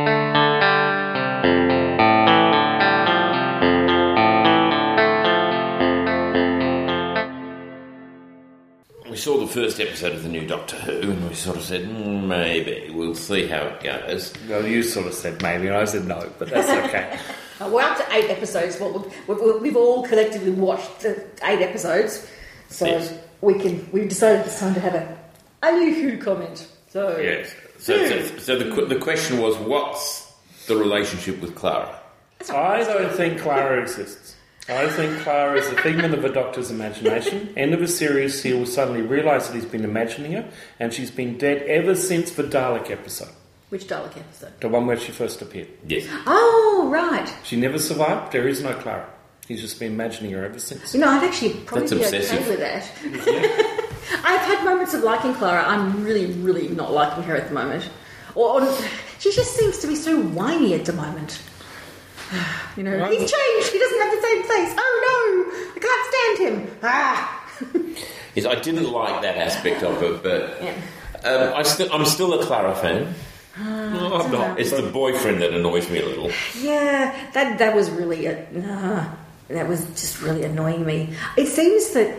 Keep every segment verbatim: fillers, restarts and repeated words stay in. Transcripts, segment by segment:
We saw the first episode of the new Doctor Who and we sort of said, mm, maybe, we'll see how it goes. Well, you sort of said maybe, and I said no, but that's okay. We're up to eight episodes. Well, we've, we've all collectively watched the eight episodes, so yes. we can. We've decided it's time to have a a new Who comment. So yes. So, so, so the the question was, what's the relationship with Clara? I don't think Clara exists. I think Clara is a figment of a Doctor's imagination. End of a series, he will suddenly realise that he's been imagining her, and she's been dead ever since the Dalek episode. Which Dalek episode? The one where she first appeared. Yes. Oh, right. She never survived. There is no Clara. He's just been imagining her ever since. You know, I'd actually probably That's be obsessive. okay with that. Yeah. I've had moments of liking Clara. I'm really, really not liking her at the moment. Or, or she just seems to be so whiny at the moment. You know, Right. he's changed. He doesn't have the same face. Oh no, I can't stand him. Ah. Yes, I didn't like that aspect of it, but Yeah. um, I still, I'm still a Clara fan. No, I'm not. It's the boyfriend that annoys me a little. Yeah, that that was really a, uh, that was just really annoying me. It seems that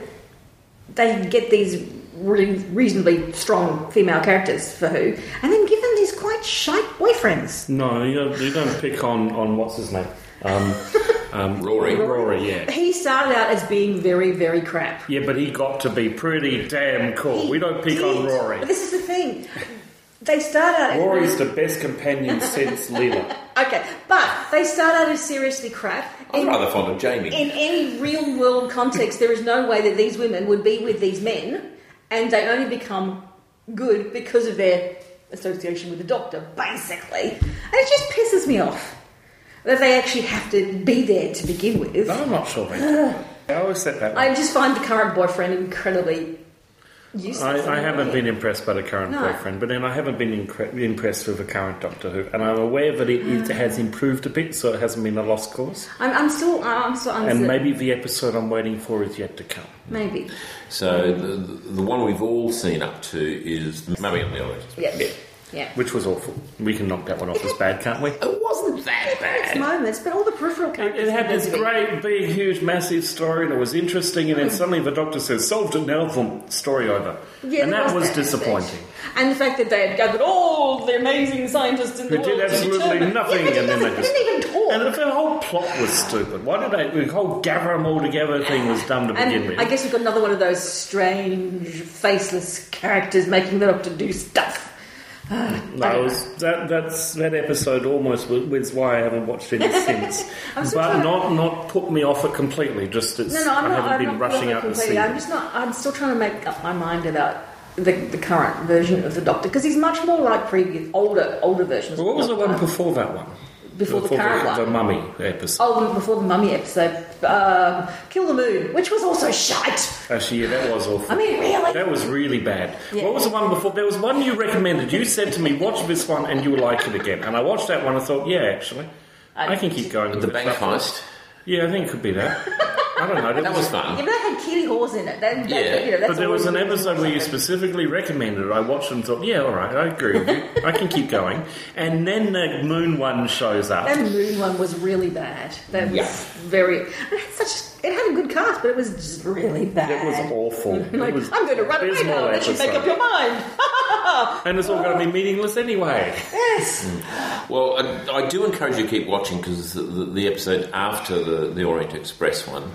they get these really reasonably strong female characters for Who, and then give them these quite shite boyfriends. No, you don't, you don't pick on, on what's his name? Um, um, Rory. Rory, yeah. He started out as being very, very crap. Yeah, but he got to be pretty damn cool. He we don't pick did. on Rory. But this is the thing. They start out as Rory's the best companion since Leela. okay, but they start out as seriously crap. I'm In- rather fond of Jamie. In any real world context, there is no way that these women would be with these men, and they only become good because of their association with the Doctor, basically. And it just pisses me off that they actually have to be there to begin with. No, I'm not sure they do. I always said that. I just find the current boyfriend incredibly useless. I, I haven't been impressed by the current No. boyfriend, but then I haven't been incre- impressed with the current Doctor Who, and I'm aware that it, it has improved a bit, so it hasn't been a lost cause. I'm, I'm still... I'm still I'm And still- maybe the episode I'm waiting for is yet to come. Maybe. So the, the one we've all seen up to is Mummy on the Orient. Yeah. Yeah. Which was awful. We can knock that one off as bad, can't we? It wasn't that It's bad. moments, but all the peripheral It, characters... it had this have to be- great, big, huge, massive story and it was interesting, and then suddenly the Doctor says, solved it now, boom, story over. Yeah, and there that was that disappointing. aspect. And the fact that they had gathered all the amazing scientists in the Who world did to absolutely determine- nothing, Yeah, but and then he they doesn't- just... didn't even talk. And the whole plot was stupid. Why did they... The whole gather them all together thing was dumb to begin And with. I guess we've got another one of those strange, faceless characters making the Doctor do stuff. Uh, No, it was, that that's that episode almost was, was why I haven't watched it since. I'm But still trying to- not not put me off it completely. Just it's, No, no, I'm I not. haven't I'm been not rushing not out to see completely. I'm it. just not. I'm still trying to make up my mind about the, the current version of the Doctor because he's much more like previous, older, older versions. What was of the one Doctor. before that one? Before the current the, one? the Mummy episode. Oh, before the Mummy episode, um, Kill the Moon, which was also shite. Actually, yeah, that was awful. I mean, really? That was really bad. Yeah. What was the one before? There was one you recommended. You said to me, watch this one and you'll like it again. And I watched that one and thought, yeah, actually, I, I- can keep going with The it. bank heist. Yeah, I think it could be that. I don't know. That was fun. Yeah, but that had Keely Hawes in it. That, that, Yeah. you know, that's But there all was an we- episode where you specifically recommended it. I watched it and thought, yeah, all right, I agree with you. I can keep going. And then the Moon one shows up. That Moon one was really bad. That was Yeah. very. It had such. It had a good cast, but it was just really bad. It was awful. Like, It was I'm going to run away abysmal now. Let you make episode. up your mind. And it's all going to be meaningless anyway. Yes. Well, I, I do encourage you to keep watching because the, the, the episode after the, the Orient Express one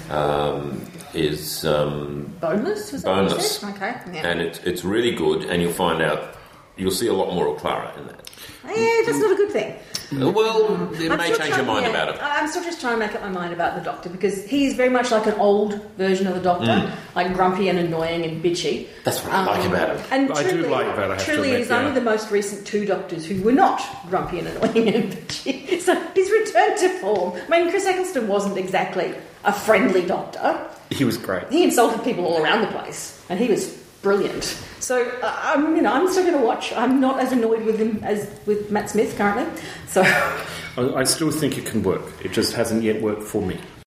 um, is um, Boneless? Was that what you boneless. said? Okay. Yeah. And it, it's really good, and you'll find out, you'll see a lot more of Clara in that. Yeah, that's not a good thing. Well, it I'm may still change your trying- mind yeah, about it. I'm still just trying to make up my mind about the Doctor because he's very much like an old version of the Doctor, Mm. like grumpy and annoying and bitchy. That's what I like about him. And I do truly, like that, I have to truly, admit, it's only yeah. the most recent two Doctors who were not grumpy and annoying and bitchy. So he's returned to form. I mean, Chris Eccleston wasn't exactly a friendly Doctor. He was great. He insulted people all around the place, and he was brilliant. So uh, I'm, you know, I'm still going to watch. I'm not as annoyed with him as with Matt Smith currently. So I, I still think it can work. It just hasn't yet worked for me.